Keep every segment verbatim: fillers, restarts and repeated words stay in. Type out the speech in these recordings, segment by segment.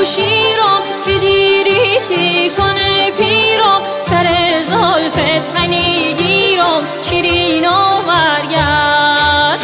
جوشیرم که دیریتی کنه پیرم سر زلفت هنی گیرم شیرین و برگرد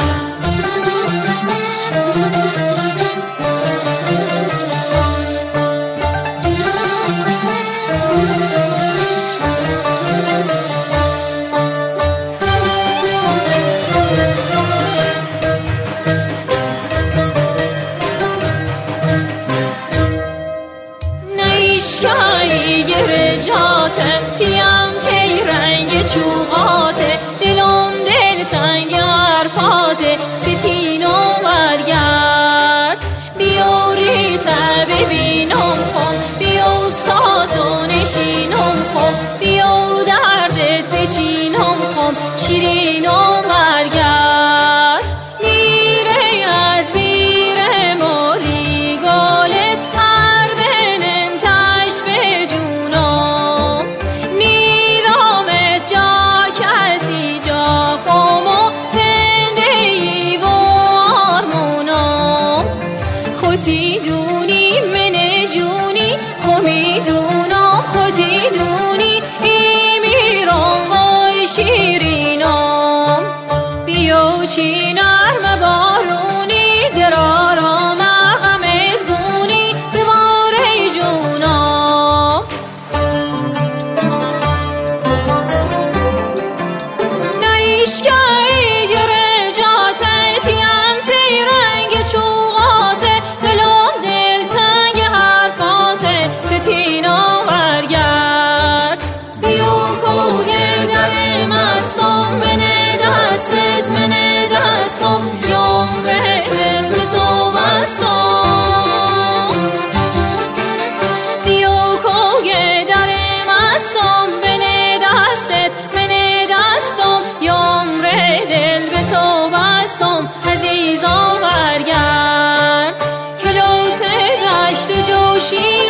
نایشگاهی گرجاته تیم تی رنگ چوغاته دلم دل تنگ حرفاته ستین و برگرد بیاری تا ببینم خم بیا ساتو نشینم خم بیا دردت بچینم خم شیرین و برگرد میره از بیره موری گالت هر بنم تش به جونم نیدامت جا کسی جا خمو زندگی و آرمونم خودی دونی من جونی خمی دونم خودی دونی ای میرم وای شیرینم بیو چی نرم بارونی درارم غم زونی بباره جونم نایشگاهی گرجاته تیم تی رنگ چوغاته دلم دل تنگ حرفاته ستین و برگرد بیو کوگه در مستم بنه دستت منه دستم یوم به دل به تو بستم بیو کوگه در مستم بنه دستت منه دستم یوم ره دل به تو بستم عزیزا برگرد کلاس دشت جوشی